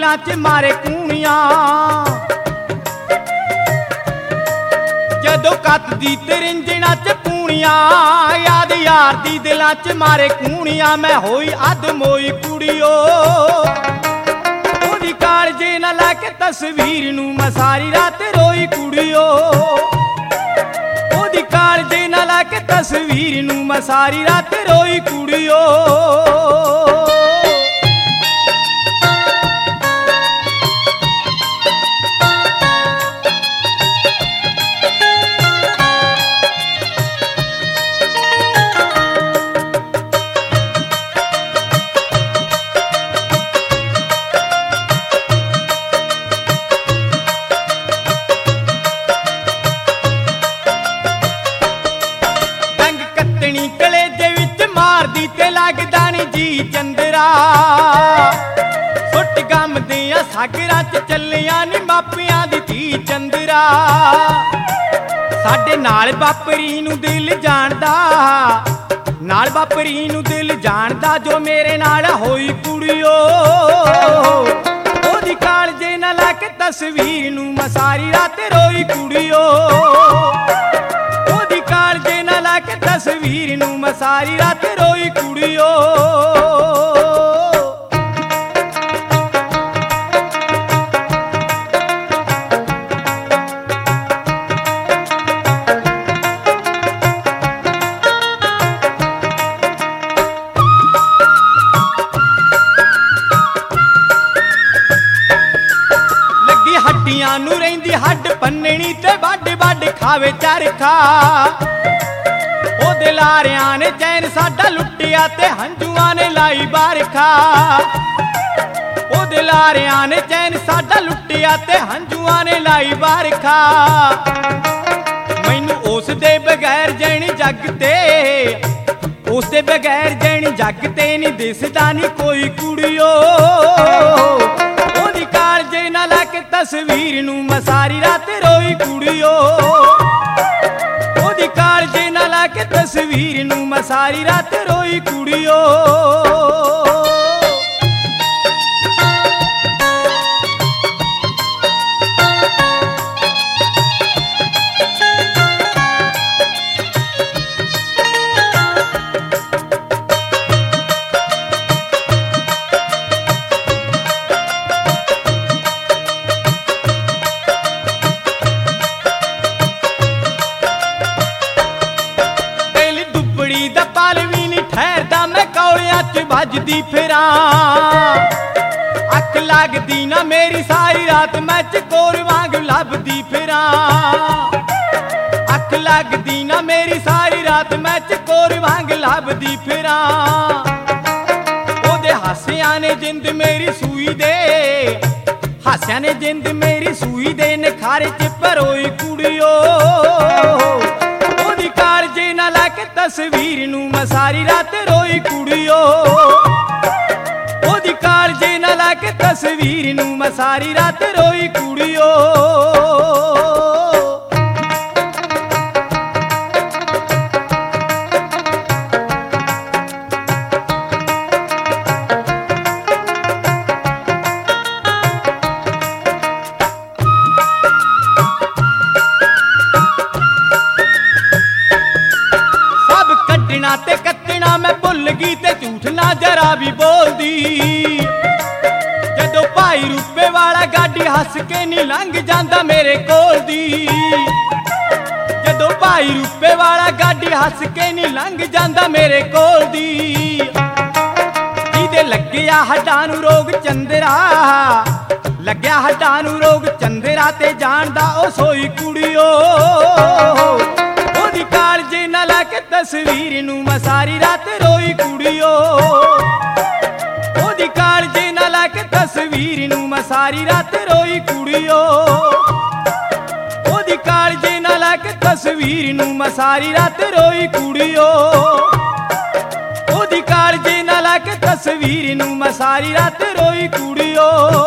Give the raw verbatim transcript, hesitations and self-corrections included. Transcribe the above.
ਦਿਲਾਂ 'ਚ ਮਾਰੇ ਕੂਣੀਆਂ। ਜਦੋਂ ਕੱਤਦੀ ਤਰਿੰਜਣਾ 'ਚ ਪੂਣੀਆਂ, ਯਾਦ ਯਾਰ ਦੀ ਦਿਲਾਂ 'ਚ ਮਾਰੇ ਕੂਣੀਆਂ। ਮੈਂ ਹੋਈ ਅੱਧ ਮੋਈ ਕੁੜੀਓ, ਉਹਦੀ ਕਾਲਜੇ ਨਾ ਲਾ ਕੇ ਤਸਵੀਰ ਨੂੰ ਮੈਂ ਸਾਰੀ ਰਾਤ ਰੋਈ ਕੁੜੀਓ। ਉਹਦੀ ਕਾਲਜੇ ਨਾ ਲਾ ਕੇ ਤਸਵੀਰ ਨੂੰ ਮੈਂ ਸਾਰੀ ਰਾਤ ਰੋਈ ਕੁੜੀਓ। ਕਲੇਜੇ ਵਿੱਚ ਮਾਰਦੀ ਤੇ ਲੱਗਦਾ ਨੀ ਜੀ ਚੰਦਰਾ। ਸੁੱਟ ਗਮ ਦੀਆਂ ਸਾਗਰਾਂ 'ਚ ਚੱਲਿਆ ਨੀ ਮਾਪਿਆਂ ਦੀ ਧੀ ਚੰਦਰਾ। ਸਾਡੇ ਨਾਲ ਵਾਪਰੀ ਨੂੰ ਦਿਲ ਜਾਣਦਾ, ਨਾਲ ਵਾਪਰੀ ਨੂੰ ਦਿਲ ਜਾਣਦਾ, ਜੋ ਮੇਰੇ ਨਾਲ ਹੋਈ ਕੁੜੀਓ। ਉਹਦੀ ਕਾਲਜੇ ਨਾ ਲਾ ਕੇ ਤਸਵੀਰ ਨੂੰ ਮੈਂ ਸਾਰੀ ਰਾਤ ਰੋਈ ਕੁੜੀਓ। ਉਹਦੀ ਕਾਲਜੇ ਨਾ ਲਾ ਕੇ ਤਸਵੀਰ ਨੂੰ ਮੈਂ ਸਾਰੀ ਰਾਤ ਰੋਈ ਕੁੜੀਓ। ਲੱਗੀ ਹੱਡੀਆਂ ਨੂੰ ਰਹਿੰਦੀ ਹੱਡ ਪੰਨਣੀ ਤੇ ਵੱਡ ਵੱਡ ਖਾਵੇ ਚਰਖਾ। ਉਹਦੇ ਲਾਰਿਆਂ ਨੇ ਚੈਨ ਸਾਡਾ ਲੁੱਟਿਆ ਤੇ ਹੰਝੂਆਂ ਨੇ ਲਾਈ ਬਾਰਖਾ। ਉਹਦੇ ਲਾਰਿਆਂ ਨੇ ਚੈਨ ਸਾਡਾ ਲੁੱਟਿਆ ਤੇ ਹੰਝੂਆਂ ਨੇ ਲਾਈ ਬਾਰਖਾ। ਮੈਨੂੰ ਉਸ ਦੇ ਬਗੈਰ ਜੈਣ ਜੱਗ ਤੇ, ਉਸ ਦੇ ਬਗੈਰ ਜੈਣ ਜੱਗ ਤੇ ਨਹੀਂ ਦਿਸਦਾ ਨੀ ਕੋਈ ਕੁੜੀਓ। ਉਹਦੀ ਕਾਲਜੇ ਨਾ ਲਾ ਕੇ ਤਸਵੀਰ ਨੂੰ ਮੈਂ ਸਾਰੀ ਰਾਤ ਰੋਈ ਕੁੜੀਓ। ਉਹਦੀ ਕਾਲਜੇ ਨਾ ਲਾ ਕੇ ਤਸਵੀਰ ਨੂੰ ਮੈਂ ਸਾਰੀ ਰਾਤ ਰੋਈ ਕੁੜੀਓ। ਦਾ ਪਲ ਵੀ ਨੀ ਠਹਿਰਦਾ, ਮੈਂ ਕੌਲਿਆਂ 'ਚ ਵੱਜਦੀ ਫਿਰਾਂ। ਅੱਖ ਲੱਗਦੀ ਨਾ ਮੇਰੀ ਸਾਰੀ ਰਾਤ, ਮੈਂ ਚਕੋਰ ਵਾਂਗ ਲੱਭਦੀ ਫਿਰਾਂ। ਅੱਖ ਲੱਗਦੀ ਨਾ ਮੇਰੀ ਸਾਰੀ ਰਾਤ, ਮੈਂ ਚਕੋਰ ਵਾਂਗ ਲੱਭਦੀ ਫਿਰਾਂ। ਉਹਦੇ ਹਾਸਿਆਂ ਨੇ ਜਿੰਦ ਮੇਰੀ ਸੂਈ ਦੇ, ਹਾਸਿਆਂ ਨੇ ਜਿੰਦ ਮੇਰੀ ਸੂਈ ਦੇ, ਨਿਖਾਰੇ 'ਚ ਪਰੋਈ ਕੁੜੀਓ। ਉਹਦੀ ਕਾਲਜੇ ਨਾ ਲਾ ਕੇ ਤਸਵੀਰ ਨੂੰ ਮੈਂ ਸਾਰੀ ਰਾਤ ਰੋਈ ਕੁੜੀਓ। ਉਹਦੀ ਕਾਲਜੇ ਨਾ ਲਾ ਕੇ ਤਸਵੀਰ ਨੂੰ ਮੈਂ ਸਾਰੀ ਰਾਤ ਰੋਈ ਕੁੜੀਓ। ਤੇ ਕੱਟਣਾ ਮੈਂ ਭੁੱਲ ਗਈ ਤੇ ਝੂਠ ਨਾ ਜਰਾ ਵੀ ਬੋਲਦੀ। ਜਦੋਂ ਭਾਈ ਰੂਪੇ ਵਾਲਾ ਗਾਡੀ ਹੱਸ ਕੇ ਨੀ ਲੰਘ ਜਾਂਦਾ ਮੇਰੇ ਕੋਲ ਦੀ। ਜਦੋਂ ਭਾਈ ਰੂਪੇ ਵਾਲਾ ਗਾਡੀ ਹੱਸ ਕੇ ਨੀ ਲੰਘ ਜਾਂਦਾ ਮੇਰੇ ਕੋਲ ਦੀ। ਜਿਹਦੇ ਲੱਗਿਆ ਹੱਡਾਂ ਨੂੰ ਰੋਗ ਚੰਦਰਾ, ਲੱਗਿਆ ਹੱਡਾਂ ਨੂੰ ਰੋਗ ਚੰਦਰਾ, ਤੇ ਜਾਣਦਾ ਉਹ ਸੋਈ ਕੁੜੀਓ। ਉਹਦੀ ਕਾਲਜੇ ਨਾ ਲਾ ਕੇ ਤਸਵੀਰ ਨੂੰ ਮੈਂ ਸਾਰੀ ਰਾਤ ਰੋਈ ਕੁੜੀਓ। ਉਹਦੀ ਕਾਲਜੇ ਨਾ ਲਾ ਕੇ ਤਸਵੀਰ ਨੂੰ ਮੈਂ ਸਾਰੀ ਰਾਤ ਰੋਈ ਕੁੜੀਓ। ਉਹਦੀ ਕਾਲਜੇ ਨਾ ਲਾ ਕੇ ਤਸਵੀਰ ਨੂੰ ਮੈਂ ਸਾਰੀ ਰਾਤ ਰੋਈ ਕੁੜੀਓ। ਉਹਦੀ ਕਾਲਜੇ ਨਾ ਲਾ ਕੇ ਤਸਵੀਰ ਨੂੰ ਮੈਂ ਸਾਰੀ ਰਾਤ ਰੋਈ ਕੁੜੀਓ।